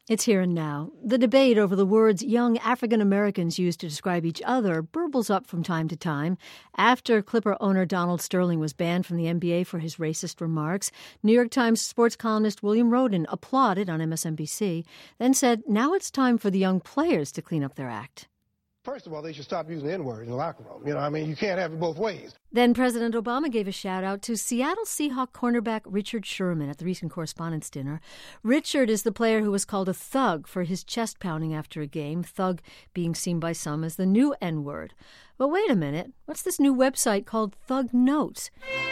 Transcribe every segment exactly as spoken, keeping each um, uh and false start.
It's here and now. The debate over the words young African Americans use to describe each other burbles up from time to time. After Clipper owner Donald Sterling was banned from the N B A for his racist remarks, New York Times sports columnist William Rhoden applauded on M S N B C, then said now it's time for the young players to clean up their act. First of all, they should stop using the N-word in the locker room. You know, I mean, you can't have it both ways. Then President Obama gave a shout-out to Seattle Seahawk cornerback Richard Sherman at the recent Correspondents' Dinner. Richard is the player who was called a thug for his chest pounding after a game, thug being seen by some as the new N-word. But wait a minute, what's this new website called Thug Notes?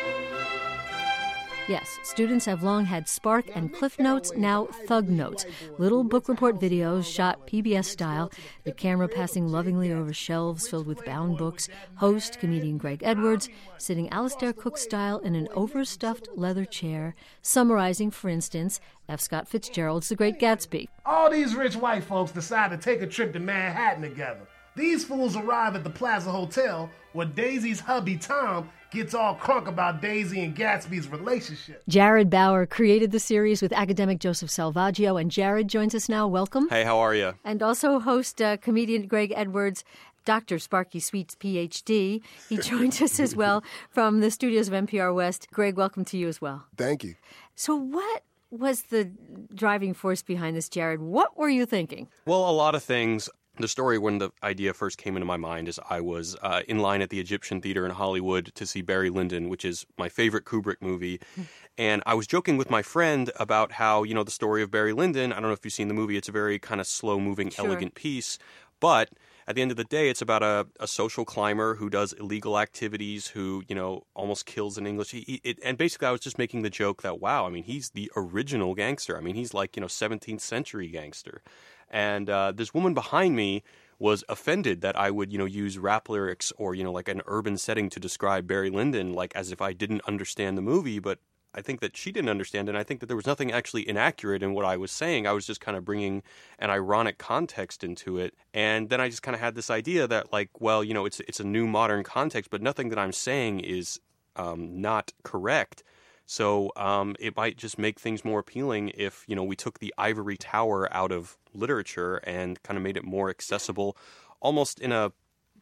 Yes, students have long had Spark and Cliff Notes, now Thug Notes, little book report videos shot P B S style, the camera passing lovingly over shelves filled with bound books, host, comedian Greg Edwards, sitting Alistair Cook style in an overstuffed leather chair, summarizing, for instance, F. Scott Fitzgerald's The Great Gatsby. All these rich white folks decide to take a trip to Manhattan together. These fools arrive at the Plaza Hotel where Daisy's hubby Tom gets all crunk about Daisy and Gatsby's relationship. Jared Bauer created the series with academic Joseph Salvaggio, and Jared joins us now. Welcome. Hey, how are you? And also host uh, comedian Greg Edwards, Doctor Sparky Sweets, P H D. He joins us as well from the studios of N P R West. Greg, welcome to you as well. Thank you. So what was the driving force behind this, Jared? What were you thinking? Well, a lot of things. The story, when the idea first came into my mind, is I was uh, in line at the Egyptian Theater in Hollywood to see Barry Lyndon, which is my favorite Kubrick movie. And I was joking with my friend about how, you know, the story of Barry Lyndon, I don't know if you've seen the movie, it's a very kind of slow-moving, sure. elegant piece. But at the end of the day, it's about a, a social climber who does illegal activities, who, you know, almost kills an English. He, he, it, and basically, I was just making the joke that, wow, I mean, he's the original gangster. I mean, he's like, you know, seventeenth century gangster. And uh, this woman behind me was offended that I would, you know, use rap lyrics or, you know, like an urban setting to describe Barry Lyndon, like as if I didn't understand the movie. But I think that she didn't understand, and I think that there was nothing actually inaccurate in what I was saying. I was just kind of bringing an ironic context into it. And then I just kind of had this idea that, like, well, you know, it's it's a new modern context, but nothing that I'm saying is um, not correct. So um, it might just make things more appealing if, you know, we took the ivory tower out of literature and kind of made it more accessible, almost in a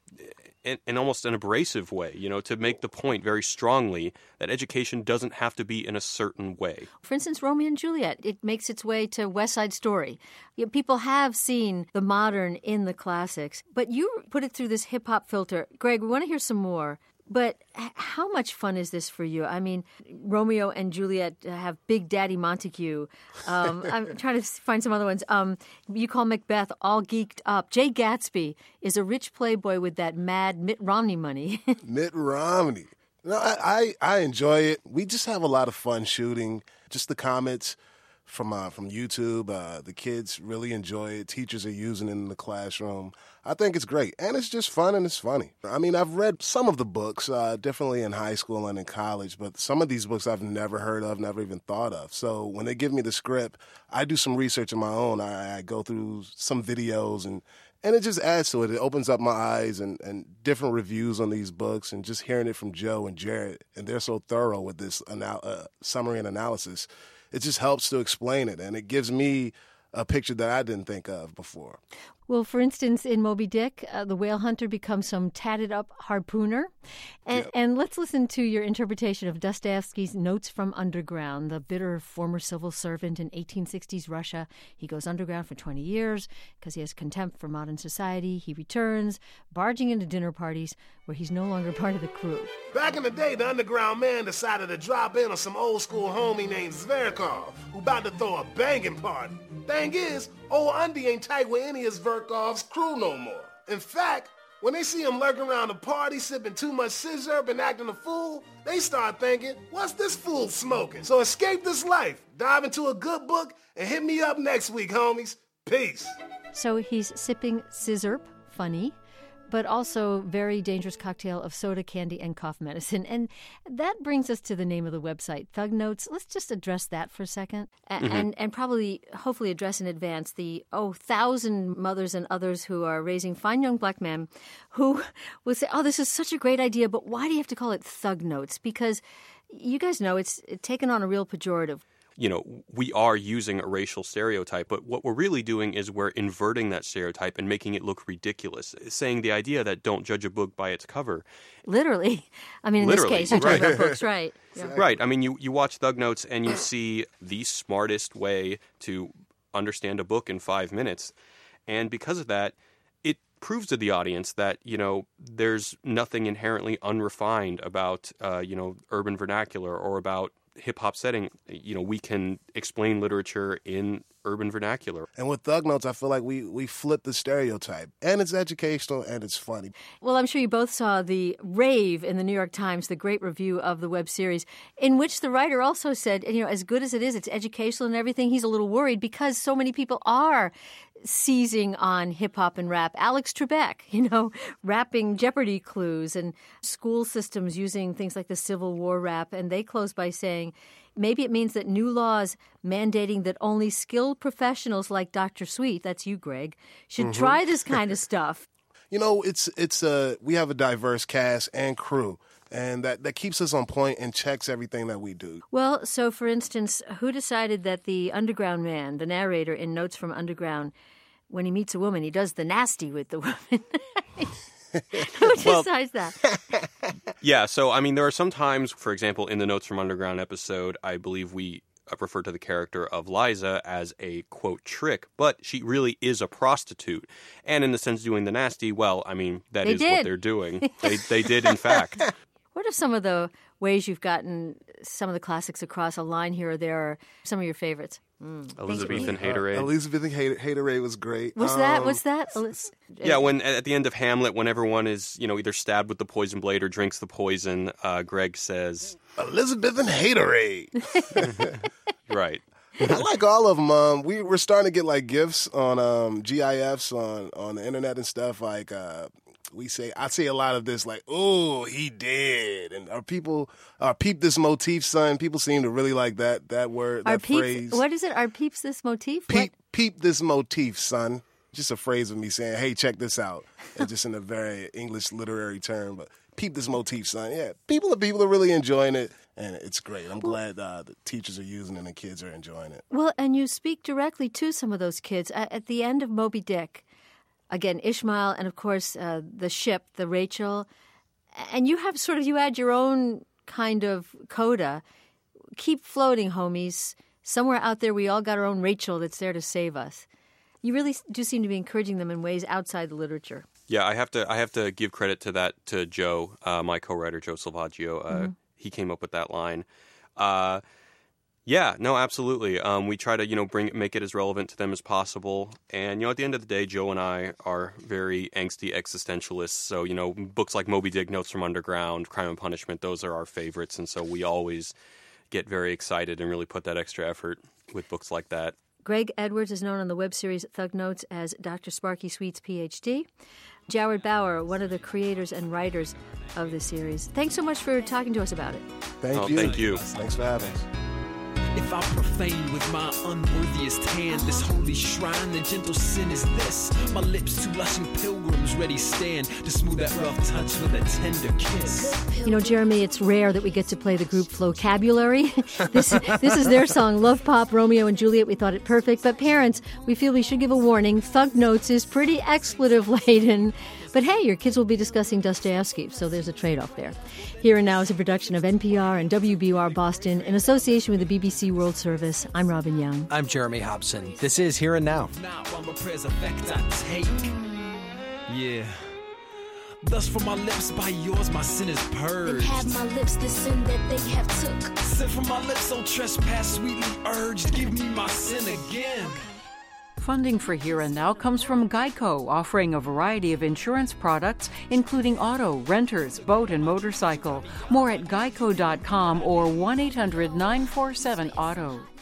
in, in almost an abrasive way, you know, to make the point very strongly that education doesn't have to be in a certain way. For instance, Romeo and Juliet, it makes its way to West Side Story. You know, people have seen the modern in the classics, but you put it through this hip-hop filter. Greg, we want to hear some more. But how much fun is this for you? I mean, Romeo and Juliet have Big Daddy Montague. Um, I'm trying to find some other ones. Um, you call Macbeth all geeked up. Jay Gatsby is a rich playboy with that mad Mitt Romney money. Mitt Romney. No, I, I, I enjoy it. We just have a lot of fun shooting. Just the comments from uh, from YouTube. Uh, the kids really enjoy it. Teachers are using it in the classroom. I think it's great. And it's just fun and it's funny. I mean, I've read some of the books, uh, definitely in high school and in college, but some of these books I've never heard of, never even thought of. So when they give me the script, I do some research of my own. I, I go through some videos and, and it just adds to it. It opens up my eyes and, and different reviews on these books and just hearing it from Joe and Jared. And they're so thorough with this anal- uh, summary and analysis. It just helps to explain it, and it gives me a picture that I didn't think of before. Well, for instance, in Moby Dick, uh, the whale hunter becomes some tatted-up harpooner. And, Yep. and let's listen to your interpretation of Dostoevsky's Notes from Underground, the bitter former civil servant in eighteen sixties Russia. He goes underground for twenty years because he has contempt for modern society. He returns, barging into dinner parties where he's no longer part of the crew. Back in the day, the underground man decided to drop in on some old school homie named Zverkov, who about to throw a banging party. Thing is, old Undy ain't tight with any of Zverkov's crew no more. In fact, when they see him lurking around the party, sipping too much scissor and acting a fool, they start thinking, what's this fool smoking? So escape this life, dive into a good book, and hit me up next week, homies. Peace. So he's sipping scissorp, funny, but also very dangerous cocktail of soda, candy, and cough medicine. And that brings us to the name of the website, Thug Notes. Let's just address that for a second a- Mm-hmm. and, and probably, hopefully address in advance the, oh, thousand mothers and others who are raising fine young black men who will say, oh, this is such a great idea, but why do you have to call it Thug Notes? Because you guys know it's taken on a real pejorative. you know, we are using a racial stereotype, but what we're really doing is we're inverting that stereotype and making it look ridiculous, saying the idea that don't judge a book by its cover. Literally. I mean, in Literally, this case, you're right. talking about books, right? Yeah. Right. I mean, you, you watch Thug Notes and you see the smartest way to understand a book in five minutes. And because of that, it proves to the audience that, you know, there's nothing inherently unrefined about, uh, you know, urban vernacular or about hip-hop setting. You know, we can explain literature in urban vernacular. And with Thug Notes, I feel like we, we flip the stereotype. And it's educational and it's funny. Well, I'm sure you both saw the rave in the New York Times, the great review of the web series, in which the writer also said, you know, as good as it is, it's educational and everything, he's a little worried because so many people are seizing on hip-hop and rap. Alex Trebek, you know, rapping Jeopardy clues, and school systems using things like the Civil War rap. And they close by saying, maybe it means that new laws mandating that only skilled professionals like Doctor Sweet, that's you, Greg, should mm-hmm. try this kind of stuff. You know, it's it's a we have a diverse cast and crew, and that, that keeps us on point and checks everything that we do. Well, so for instance, who decided that the Underground Man, the narrator in Notes from Underground, when he meets a woman, he does the nasty with the woman? Who decides that? Yeah, so, I mean, there are some times, for example, in the Notes from Underground episode, I believe we refer to the character of Liza as a, quote, trick, but she really is a prostitute. And in the sense doing the nasty, well, I mean, that they is did. what they're doing. They, they did, in fact. What are some of the ways you've gotten some of the classics across a line here or there, or some of your favorites? Mm. Elizabethan Haterade. Uh, Elizabethan Hater- Haterade was great. What's um, that? What's that? Yeah, when at the end of Hamlet, when everyone is, you know, either stabbed with the poison blade or drinks the poison, uh, Greg says, Elizabethan Haterade. Right. I like all of them. Um, we, we're starting to get like gifs on um, GIFs on, on the internet and stuff. Like uh, we say, I say a lot of this like, oh, he did. And our people, our peep this motif, son. People seem to really like that that word, our that peeps, phrase. What is it? Our peeps this motif? Peep, What? peep this motif, son. Just a phrase of me saying, hey, check this out. And just in a very English literary term, but peep this motif, son. Yeah, people are people are really enjoying it, and it's great. I'm glad uh, the teachers are using it and the kids are enjoying it. Well, and you speak directly to some of those kids. At, at the end of Moby Dick, again, Ishmael, and of course uh, the ship, the Rachel, and you have sort of, you add your own kind of coda. Keep floating, homies. Somewhere out there, we all got our own Rachel that's there to save us. You really do seem to be encouraging them in ways outside the literature. Yeah, I have to. I have to give credit to that to Joe, uh, my co-writer Joe Salvaggio. Uh, mm-hmm. He came up with that line. Uh, yeah, no, absolutely. Um, we try to, you know, bring make it as relevant to them as possible. And you know, at the end of the day, Joe and I are very angsty existentialists. So you know, books like Moby Dick, Notes from Underground, Crime and Punishment, those are our favorites. And so we always get very excited and really put that extra effort with books like that. Greg Edwards is known on the web series Thug Notes as Doctor Sparky Sweet's P H D. Joward Bauer, one of the creators and writers of the series. Thanks so much for talking to us about it. Thank oh, you. Thank you. Thanks for having us. If I profane with my unworthiest hand this holy shrine, the gentle sin is this. My lips two blushing pilgrims ready stand to smooth that rough touch with a tender kiss. You know, Jeremy, it's rare that we get to play the group Flocabulary. this, this is their song, Love Pop, Romeo and Juliet. We thought it perfect. But parents, we feel we should give a warning. Thug Notes is pretty expletive-laden. But hey, your kids will be discussing Dostoevsky, so there's a trade-off there. Here and Now is a production of N P R and W B U R Boston in association with the B B C World Service. I'm Robin Young. I'm Jeremy Hobson. This is Here and Now. Now I'm a prayers effect I take. Yeah. Thus from my lips by yours my sin is purged. And have my lips the sin that they have took. Sin from my lips, oh trespass sweetly urged. Give me my sin again. Funding for Here and Now comes from Geico, offering a variety of insurance products, including auto, renters, boat, and motorcycle. More at geico dot com or one eight hundred nine four seven auto.